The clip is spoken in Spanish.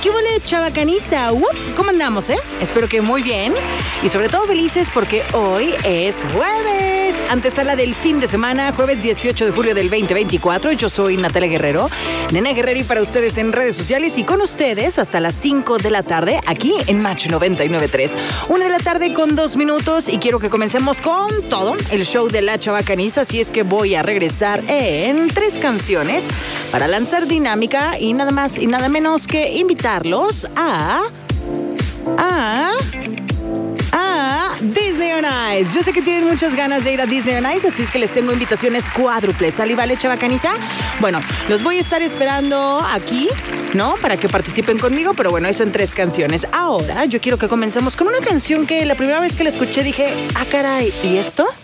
¿Qué huele, chavacaniza? ¿Cómo andamos, Espero que muy bien. Y sobre todo felices porque hoy es jueves. Antesala del fin de semana, jueves 18 de julio del 2024. Yo soy Natalia Guerrero, Nena Guerrero, y para ustedes en redes sociales y con ustedes hasta las 5 de la tarde aquí en Match 99.3. 1 de la tarde con 2 minutos y quiero que comencemos con todo el show de la chavacaniza. Así es que voy a regresar en 3 canciones para lanzar dinámica y nada más y nada menos que invitarlos a Disney on Ice. Yo sé que tienen muchas ganas de ir a Disney on Ice, así es que les tengo invitaciones cuádruples. ¿Sale, vale, chavacaniza? Bueno, los voy a estar esperando aquí, ¿no? Para que participen conmigo, pero bueno, eso en 3 canciones. Ahora yo quiero que comencemos con una canción que la primera vez que la escuché dije, caray, ¿y esto?